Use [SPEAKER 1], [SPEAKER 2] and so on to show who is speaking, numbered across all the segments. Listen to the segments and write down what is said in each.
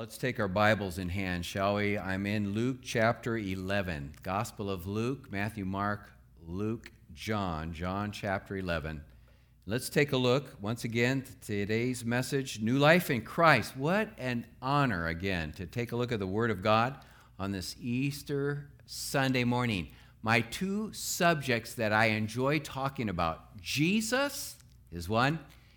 [SPEAKER 1] Let's take our Bibles in hand, shall we? I'm in Luke chapter 11. Gospel of Luke, Matthew, Mark, Luke, John chapter 11. Let's take a look, once again, today's message, New Life in Christ. What an honor, again, to take a look at the Word of God on this Easter Sunday morning. My two subjects that I enjoy talking about, Jesus is one,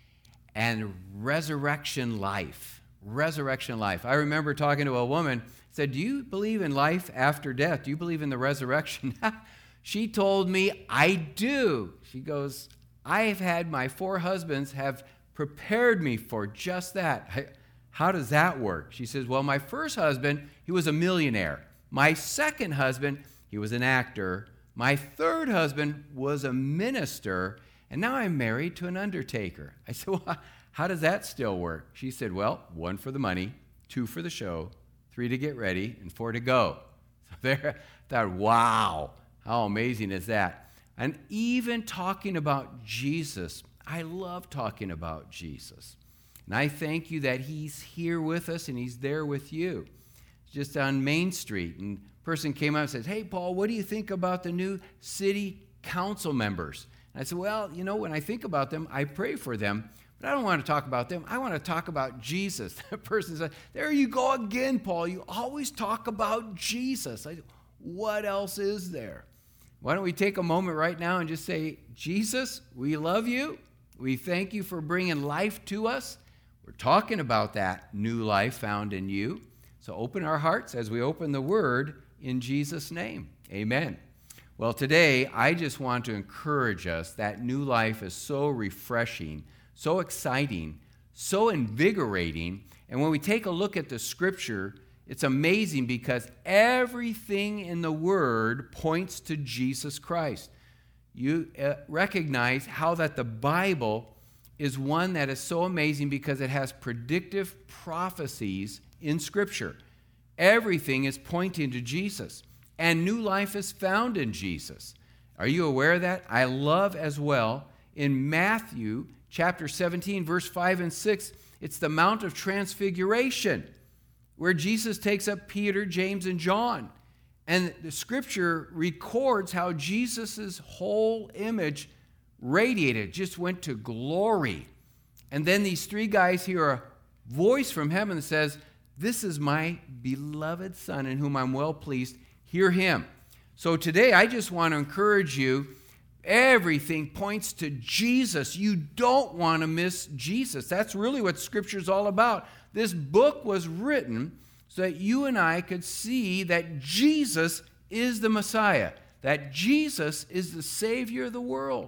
[SPEAKER 1] and resurrection life. Resurrection life. I remember talking to a woman, said, do you believe in life after death? Do you believe in the resurrection? She told me, I do. She goes, I've had my 4 husbands have prepared me for just that. How does that work? She says, well, my first husband, he was a millionaire. My second husband, he was an actor. My third husband was a minister. And now I'm married to an undertaker. I said, well, how does that still work? She said, well, 1 for the money, 2 for the show, 3 to get ready, and 4 to go. So there, I thought, wow, how amazing is that? And even talking about Jesus, I love talking about Jesus. And I thank you that he's here with us and he's there with you. Just on Main Street, and a person came out and said, hey, Paul, what do you think about the new city council members? And I said, well, you know, when I think about them, I pray for them. But I don't want to talk about them. I want to talk about Jesus. That person said, there you go again, Paul. You always talk about Jesus. I said, what else is there? Why don't we take a moment right now and just say, Jesus, we love you. We thank you for bringing life to us. We're talking about that new life found in you. So open our hearts as we open the Word in Jesus' name. Amen. Well, today, I just want to encourage us that new life is so refreshing, so exciting, so invigorating. And when we take a look at the Scripture, it's amazing because everything in the Word points to Jesus Christ. You recognize how that the Bible is one that is so amazing because it has predictive prophecies in Scripture. Everything is pointing to Jesus. And new life is found in Jesus. Are you aware of that? I love as well in Matthew chapter 17, verse 5 and 6, it's the Mount of Transfiguration where Jesus takes up Peter, James, and John. And the Scripture records how Jesus' whole image radiated, just went to glory. And then these 3 guys hear a voice from heaven that says, this is my beloved Son in whom I'm well pleased. Hear him. So today I just want to encourage you, everything points to Jesus. You don't want to miss Jesus. That's really what Scripture is all about. This book was written so that you and I could see that Jesus is the Messiah, that Jesus is the Savior of the world.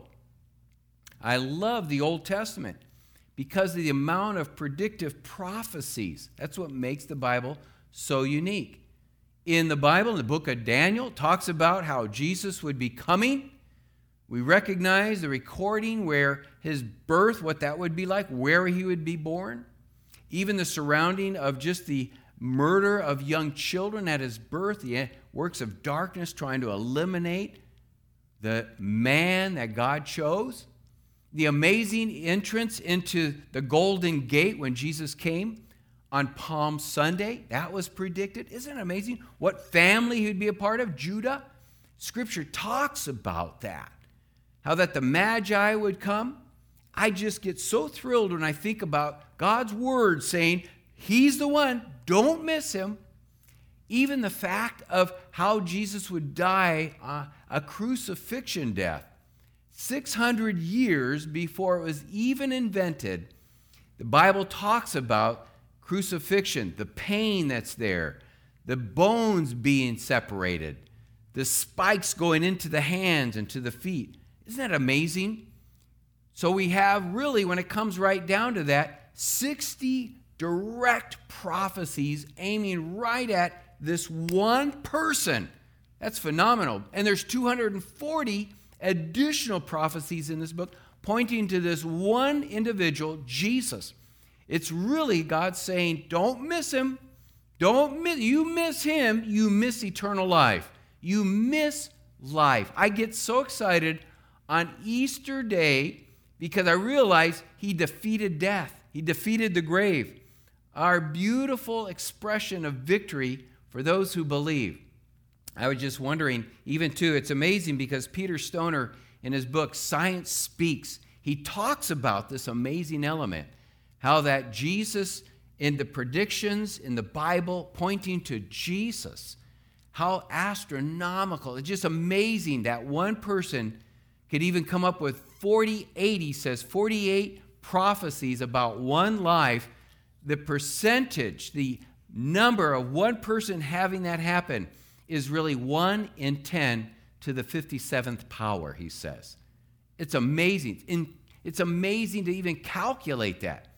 [SPEAKER 1] I love the Old Testament because of the amount of predictive prophecies. That's what makes the Bible so unique. In the Bible, in the book of Daniel, it talks about how Jesus would be coming. We recognize the recording where his birth, what that would be like, where he would be born. Even the surrounding of just the murder of young children at his birth, the works of darkness trying to eliminate the man that God chose. The amazing entrance into the Golden Gate when Jesus came on Palm Sunday, that was predicted. Isn't it amazing what family he'd be a part of? Judah. Scripture talks about that. How that the Magi would come. I just get so thrilled when I think about God's word saying, he's the one, don't miss him. Even the fact of how Jesus would die a crucifixion death. 600 years before it was even invented, the Bible talks about crucifixion, the pain that's there, the bones being separated, the spikes going into the hands and to the feet. Isn't that amazing? So we have really, when it comes right down to that, 60 direct prophecies aiming right at this one person. That's phenomenal. And there's 240 additional prophecies in this book pointing to this one individual, Jesus. It's really God saying, don't miss him. You miss him, you miss eternal life. You miss life. I get so excited on Easter Day because I realize he defeated death. He defeated the grave. our beautiful expression of victory for those who believe. I was just wondering, even too, it's amazing because Peter Stoner, in his book, Science Speaks, he talks about this amazing element, how that Jesus, in the predictions in the Bible pointing to Jesus, how astronomical. It's just amazing that one person could even come up with 48, he says, 48 prophecies about one life. The percentage, the number of one person having that happen is really 1 in 10 to the 57th power, he says. It's amazing. It's amazing to even calculate that.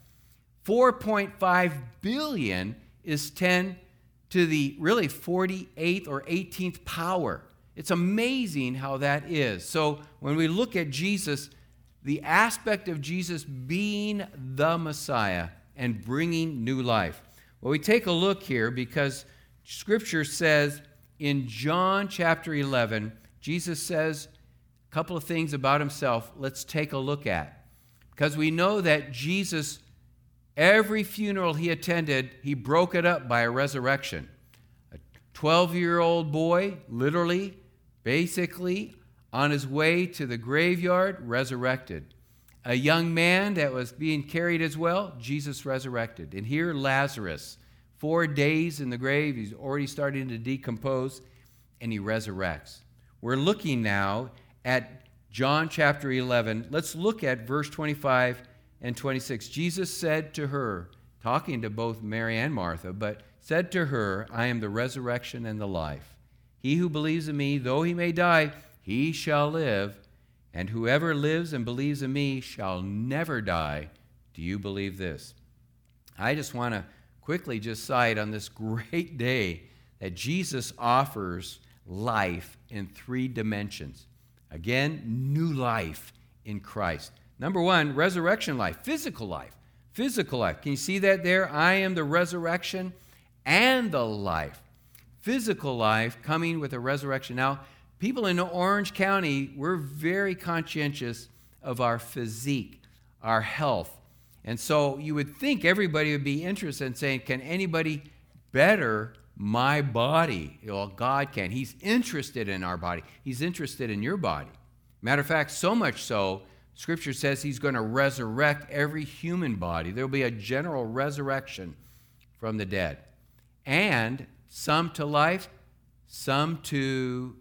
[SPEAKER 1] 4.5 billion is 10 to the really 48th or 18th power. It's amazing how that is. So when we look at Jesus, the aspect of Jesus being the Messiah and bringing new life. Well, we take a look here because Scripture says in John chapter 11, Jesus says a couple of things about himself. Let's take a look at. Because we know that Jesus, every funeral he attended, he broke it up by a resurrection. A 12-year-old boy, literally, basically, on his way to the graveyard, resurrected. A young man that was being carried as well, Jesus resurrected. And here Lazarus, 4 days in the grave, he's already starting to decompose, and he resurrects. We're looking now at John chapter 11. Let's look at verse 25 and 26. Jesus said to her, talking to both Mary and Martha, but said to her, I am the resurrection and the life. He who believes in me, though he may die, he shall live. And whoever lives and believes in me shall never die. Do you believe this? I just want to quickly just cite on this great day that Jesus offers life in 3 dimensions. Again, new life in Christ. Number 1, resurrection life, physical life. Physical life. Can you see that there? I am the resurrection and the life. Physical life coming with a resurrection. Now, people in Orange County, we're very conscientious of our physique, our health. And so you would think everybody would be interested in saying, can anybody better my body? Well, God can. He's interested in our body. He's interested in your body. Matter of fact, so much so, Scripture says he's going to resurrect every human body. There will be a general resurrection from the dead. And some to life, some to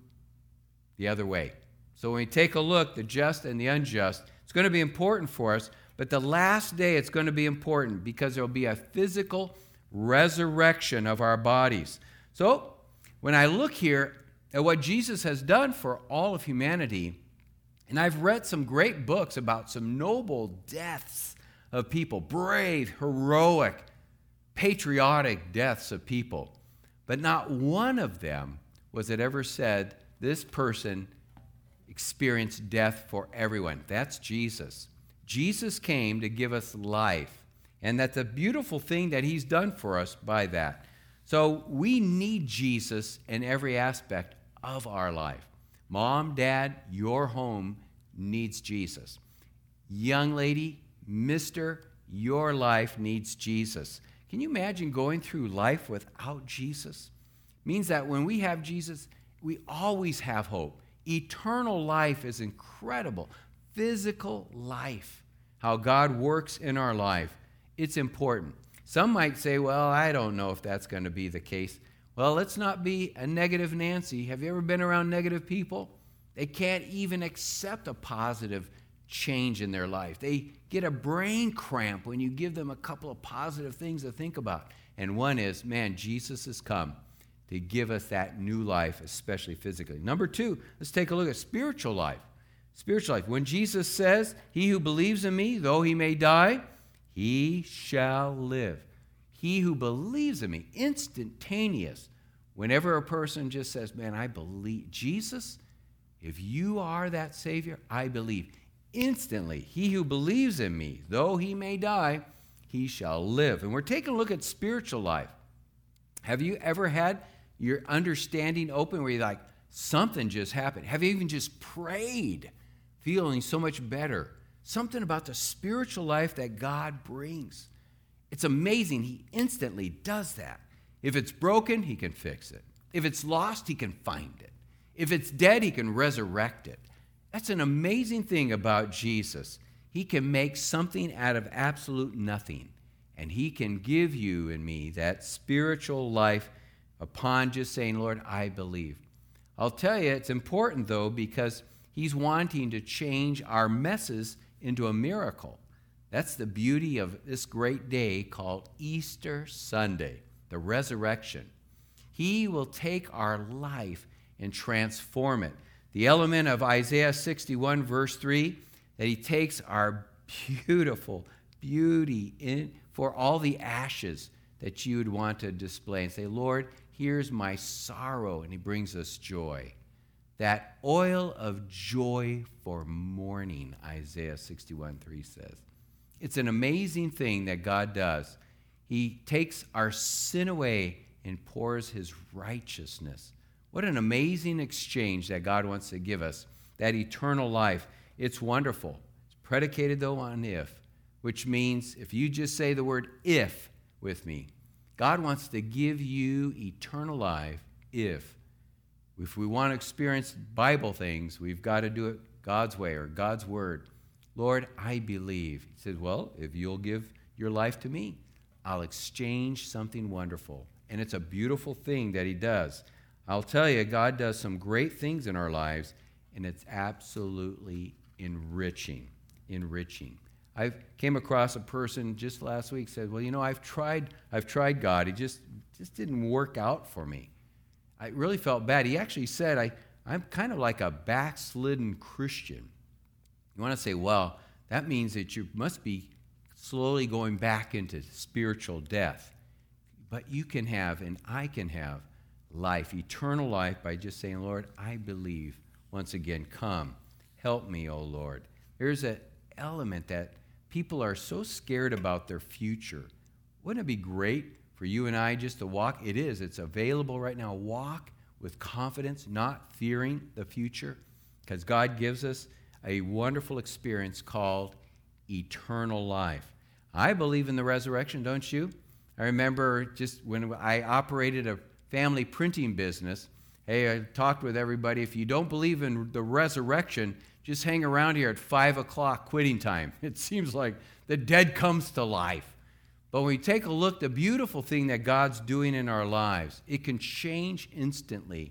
[SPEAKER 1] the other way. So when we take a look, the just and the unjust, it's going to be important for us, but the last day it's going to be important because there will be a physical resurrection of our bodies. So when I look here at what Jesus has done for all of humanity, and I've read some great books about some noble deaths of people, brave, heroic, patriotic deaths of people, but not one of them was it ever said, this person experienced death for everyone. That's Jesus. Jesus came to give us life. And that's a beautiful thing that he's done for us by that. So we need Jesus in every aspect of our life. Mom, Dad, your home needs Jesus. Young lady, mister, your life needs Jesus. Can you imagine going through life without Jesus? It means that when we have Jesus, we always have hope. Eternal life is incredible. Physical life, how God works in our life, it's important. Some might say, well, I don't know if that's going to be the case. Well, let's not be a negative Nancy. Have you ever been around negative people? They can't even accept a positive change in their life. They get a brain cramp when you give them a couple of positive things to think about. And one is, man, Jesus has come to give us that new life, especially physically. Number 2, let's take a look at spiritual life. Spiritual life. When Jesus says, he who believes in me, though he may die, he shall live. He who believes in me, instantaneous. Whenever a person just says, man, I believe, Jesus, if you are that Savior, I believe. Instantly, he who believes in me, though he may die, he shall live. And we're taking a look at spiritual life. Have you ever had your understanding open where you're like, something just happened? Have you even just prayed, feeling so much better? Something about the spiritual life that God brings. It's amazing. He instantly does that. If it's broken, he can fix it. If it's lost, he can find it. If it's dead, he can resurrect it. That's an amazing thing about Jesus. He can make something out of absolute nothing. And he can give you and me that spiritual life upon just saying, Lord, I believe. I'll tell you, it's important, though, because he's wanting to change our messes into a miracle. That's the beauty of this great day called Easter Sunday, the resurrection. He will take our life and transform it. The element of Isaiah 61, verse 3, that he takes our beautiful beauty for all the ashes that you would want to display and say, Lord, here's my sorrow, and he brings us joy. That oil of joy for mourning, Isaiah 61:3 says. It's an amazing thing that God does. He takes our sin away and pours his righteousness. What an amazing exchange that God wants to give us, that eternal life. It's wonderful. It's predicated, though, on if, which means if you just say the word if with me, God wants to give you eternal life if we want to experience Bible things, we've got to do it God's way or God's word. Lord, I believe. He said, well, if you'll give your life to me, I'll exchange something wonderful. And it's a beautiful thing that he does. I'll tell you, God does some great things in our lives, and it's absolutely enriching. I came across a person just last week said, well, I've tried God. He just didn't work out for me. I really felt bad. He actually said, I'm kind of like a backslidden Christian. You want to say, well, that means that you must be slowly going back into spiritual death. But you can have, and I can have, life, eternal life, by just saying, Lord, I believe. Once again, come, help me, O Lord. There's an element that people are so scared about their future. Wouldn't it be great for you and I just to walk? It is. It's available right now. Walk with confidence, not fearing the future, because God gives us a wonderful experience called eternal life. I believe in the resurrection, don't you? I remember just when I operated a family printing business, hey, I talked with everybody, if you don't believe in the resurrection, just hang around here at 5 o'clock quitting time. It seems like the dead comes to life. But when we take a look, the beautiful thing that God's doing in our lives, it can change instantly.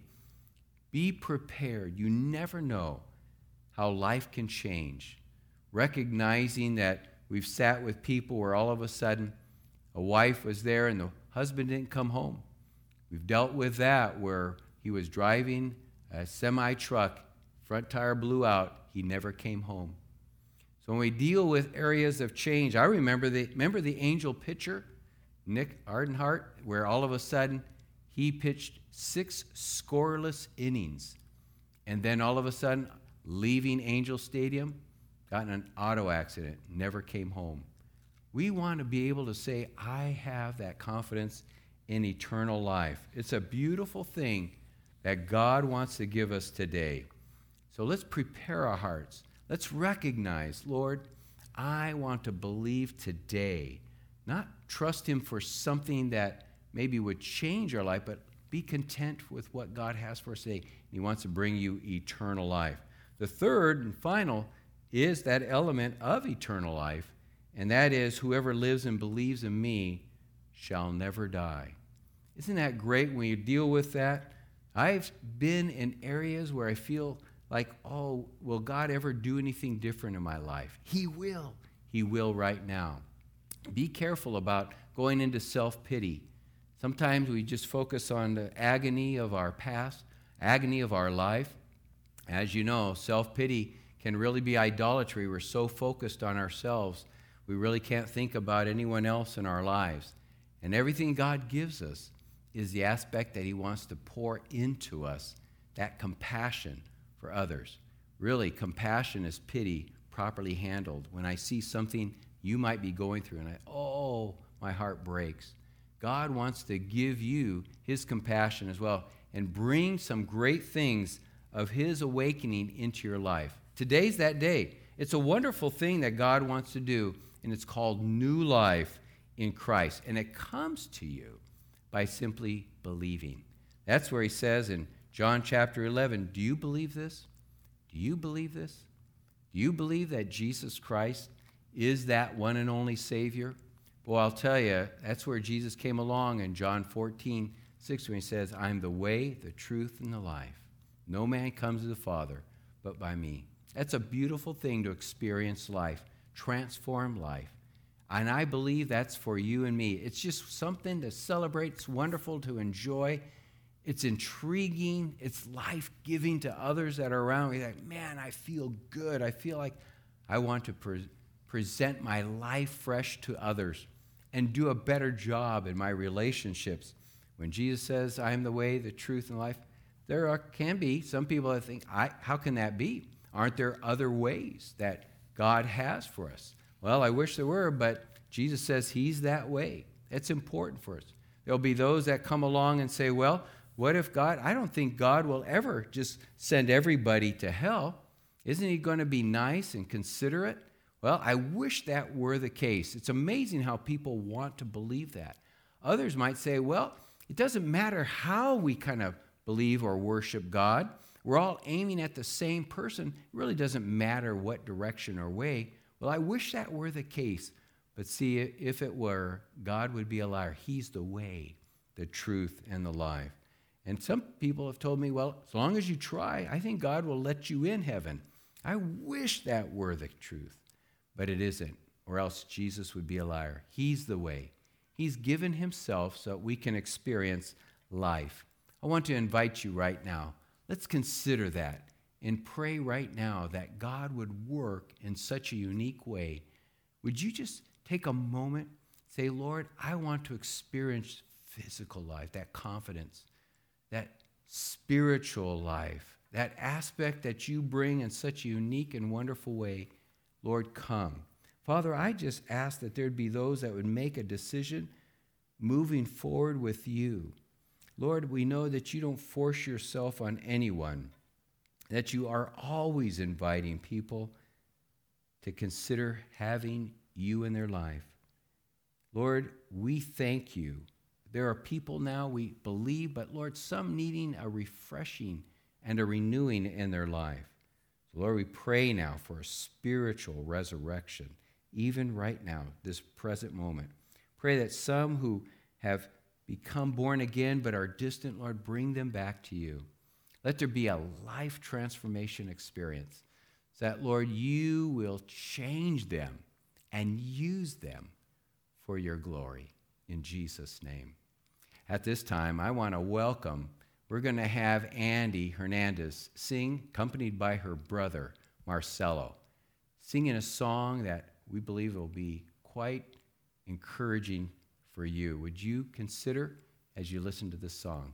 [SPEAKER 1] Be prepared. You never know how life can change. Recognizing that we've sat with people where all of a sudden a wife was there and the husband didn't come home. We've dealt with that where he was driving a semi-truck, front tire blew out, he never came home. So when we deal with areas of change, I remember the Angel pitcher, Nick Ardenhart, where all of a sudden he pitched 6 scoreless innings. And then all of a sudden, leaving Angel Stadium, got in an auto accident, never came home. We want to be able to say, I have that confidence in eternal life. It's a beautiful thing that God wants to give us today. So let's prepare our hearts. Let's recognize, Lord, I want to believe today, not trust him for something that maybe would change our life, but be content with what God has for us today. He wants to bring you eternal life. The third and final is that element of eternal life, and that is whoever lives and believes in me shall never die. Isn't that great when you deal with that? I've been in areas where I feel like, oh, will God ever do anything different in my life? He will. He will right now. Be careful about going into self-pity. Sometimes we just focus on the agony of our past, agony of our life. As you know, self-pity can really be idolatry. We're so focused on ourselves, we really can't think about anyone else in our lives. And everything God gives us is the aspect that he wants to pour into us, that compassion for others. Really, compassion is pity properly handled. When I see something you might be going through and my heart breaks. God wants to give you his compassion as well and bring some great things of his awakening into your life. Today's that day. It's a wonderful thing that God wants to do, and it's called new life in Christ. And it comes to you by simply believing. That's where he says in John chapter 11, do you believe this? Do you believe this? Do you believe that Jesus Christ is that one and only Savior? Well, I'll tell you, that's where Jesus came along in John 14:6, when he says, I'm the way, the truth, and the life. No man comes to the Father but by me. That's a beautiful thing to experience life, transform life. And I believe that's for you and me. It's just something to celebrate. It's wonderful to enjoy. It's intriguing. It's life-giving to others that are around me. Like, man, I feel good. I feel like I want to present my life fresh to others and do a better job in my relationships. When Jesus says, I am the way, the truth, and life, can be some people that think, how can that be? Aren't there other ways that God has for us? Well, I wish there were, but Jesus says he's that way. It's important for us. There'll be those that come along and say, well, what if God, I don't think God will ever just send everybody to hell. Isn't he going to be nice and considerate? Well, I wish that were the case. It's amazing how people want to believe that. Others might say, well, it doesn't matter how we kind of believe or worship God. We're all aiming at the same person. It really doesn't matter what direction or way. Well, I wish that were the case. But see, if it were, God would be a liar. He's the way, the truth, and the life. And some people have told me, well, as long as you try, I think God will let you in heaven. I wish that were the truth. But it isn't, or else Jesus would be a liar. He's the way. He's given himself so that we can experience life. I want to invite you right now. Let's consider that and pray right now that God would work in such a unique way. Would you just take a moment, say, Lord, I want to experience physical life, that confidence, that spiritual life, that aspect that you bring in such a unique and wonderful way. Lord, come. Father, I just ask that there'd be those that would make a decision moving forward with you. Lord, we know that you don't force yourself on anyone, that you are always inviting people to consider having you in their life. Lord, we thank you. There are people now, we believe, but Lord, some needing a refreshing and a renewing in their life. So Lord, we pray now for a spiritual resurrection, even right now, this present moment. Pray that some who have become born again but are distant, Lord, bring them back to you. Let there be a life transformation experience so that, Lord, you will change them and use them for your glory. In Jesus' name. At this time, I want to welcome, we're going to have Andy Hernandez sing, accompanied by her brother, Marcelo, singing a song that we believe will be quite encouraging for you. Would you consider as you listen to this song?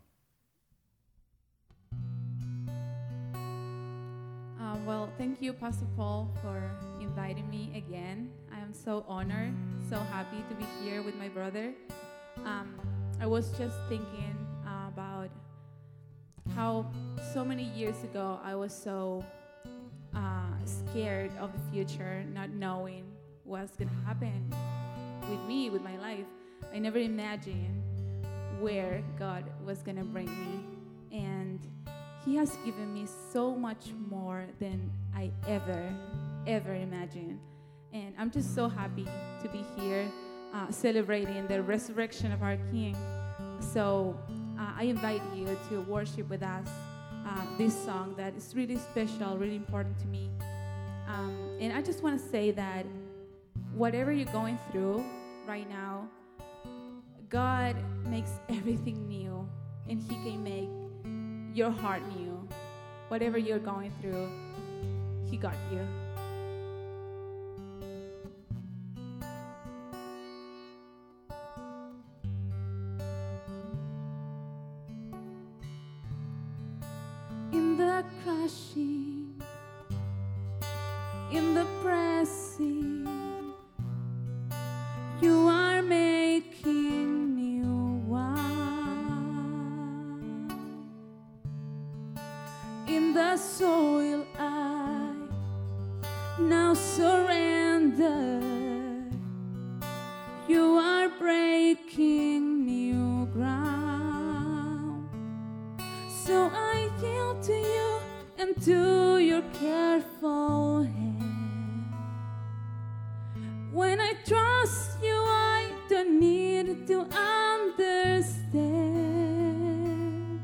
[SPEAKER 2] Well, thank you, Pastor Paul, for inviting me again. I am so honored, so happy to be here with my brother. I was just thinking about how so many years ago I was so scared of the future, not knowing what's going to happen with me, with my life. I never imagined where God was going to bring me. And he has given me so much more than I ever imagined. And I'm just so happy to be here celebrating the resurrection of our King. So I invite you to worship with us this song that is really special, really important to me. And I just want to say that whatever you're going through right now, God makes everything new, and he can make your heart new. Whatever you're going through, he got you. In the crushing, in the pressing, you are making new wine. In the soil I now surrender. You are breaking new ground. So I yield to you and to your careful hand. When I trust you, I don't need to understand.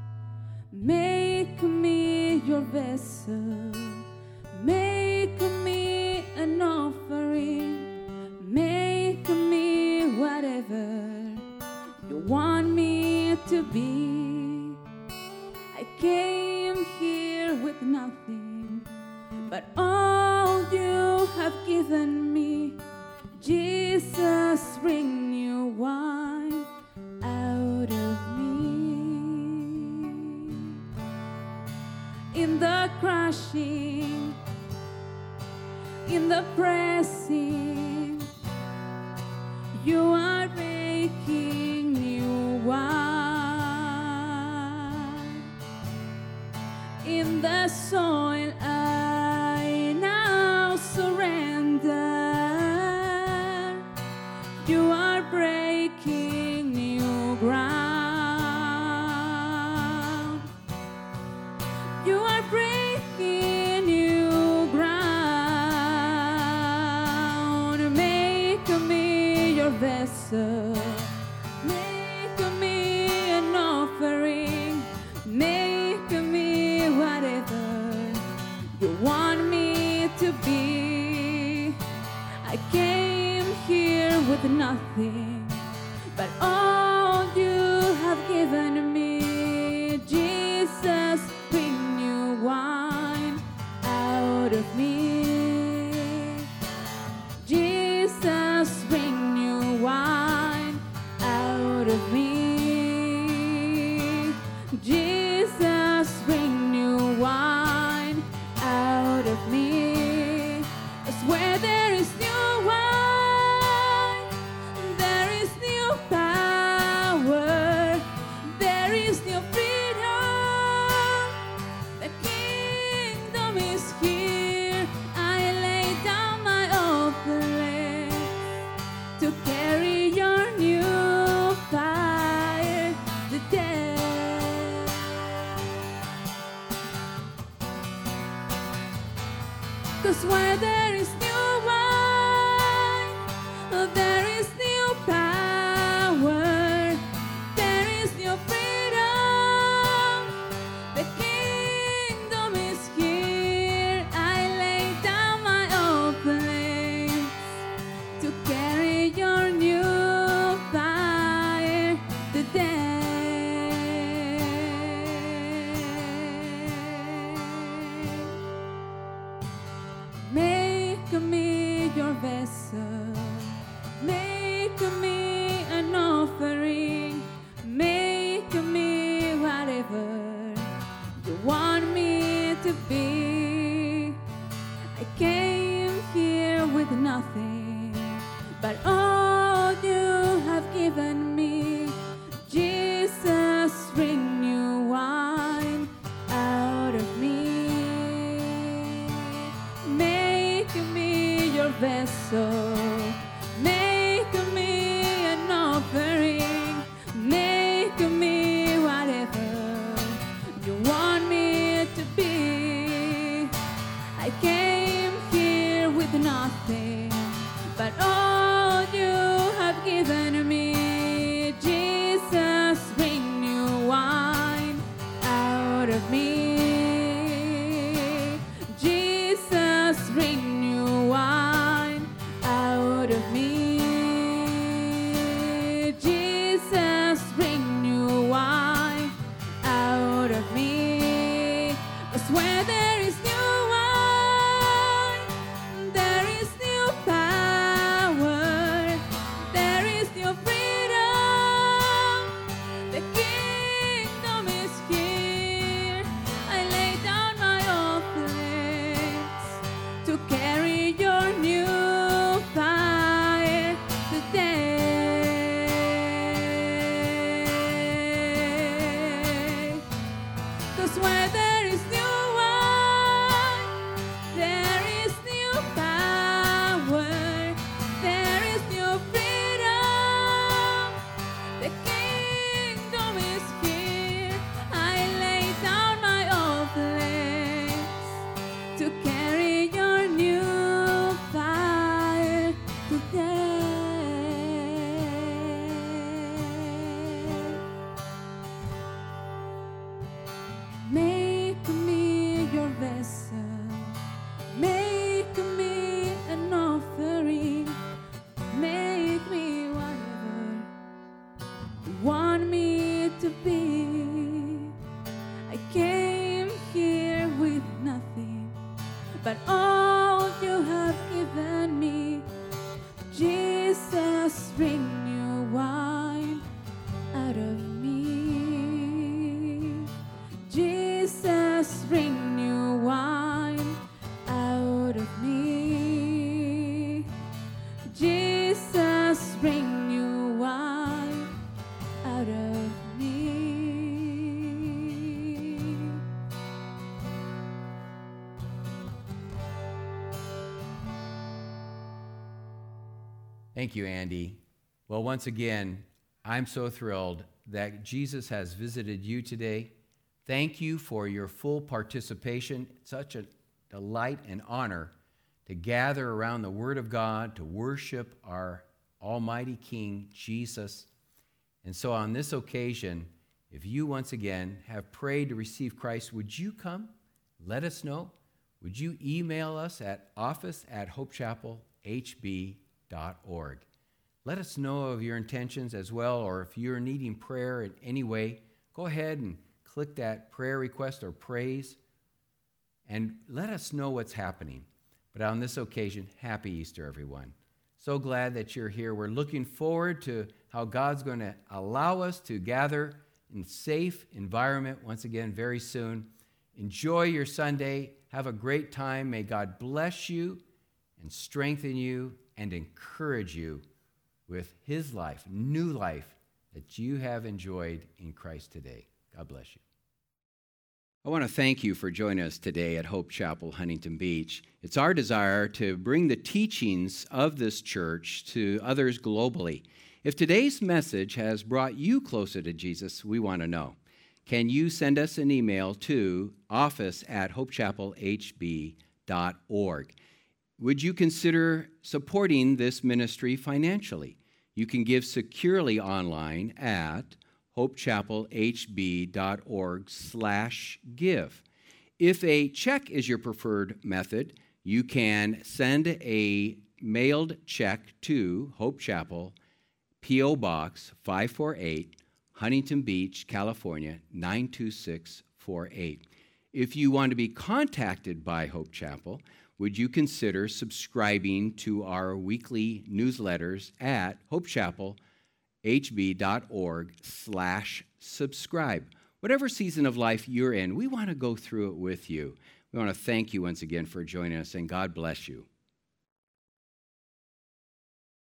[SPEAKER 2] Make me your vessel. Make me an offering. Make me whatever you want me to be. I came here with nothing, but all you have given me. Jesus, bring new wine out of me. In the crushing, in the pressing, you are making new wine. In the soil I now surrender. You are breaking new ground. You are breaking new ground. Make me your vessel. Make me an offering. Make me whatever you want me to be. I came here with nothing, but all you have given me. Jesus, bring new wine out of me. Jesus, bring new wine out of me. Jesus, bring new wine out of me. It's where there is new wine, there is new power, there is new freedom. The kingdom is here. I lay down my old plans to carry your new fire today. 'Cause where there is new wine, there is new power, there is new freedom. The kingdom is here. I lay down my old plans to carry your new fire today. Make me your vessel.
[SPEAKER 1] Thank you, Andy. Well, once again, I'm so thrilled that Jesus has visited you today. Thank you for your full participation. It's such a delight and honor to gather around the Word of God to worship our Almighty King, Jesus. And so on this occasion, if you once again have prayed to receive Christ, would you come? Let us know. Would you email us at office@hopechapelhb.org. Let us know of your intentions as well, or if you're needing prayer in any way, go ahead and click that prayer request or praise, and let us know what's happening. But on this occasion, happy Easter, everyone. So glad that you're here. We're looking forward to how God's going to allow us to gather in a safe environment once again very soon. Enjoy your Sunday. Have a great time. May God bless you and strengthen you and encourage you with his life, new life that you have enjoyed in Christ today. God bless you. I want to thank you for joining us today at Hope Chapel, Huntington Beach. It's our desire to bring the teachings of this church to others globally. If today's message has brought you closer to Jesus, we want to know. Can you send us an email to office@hopechapelhb.org? Would you consider supporting this ministry financially? You can give securely online at hopechapelhb.org/give. If a check is your preferred method, you can send a mailed check to Hope Chapel, P.O. Box 548, Huntington Beach, California, 92648. If you want to be contacted by Hope Chapel, would you consider subscribing to our weekly newsletters at hopechapelhb.org/subscribe? Whatever season of life you're in, we want to go through it with you. We want to thank you once again for joining us, and God bless you.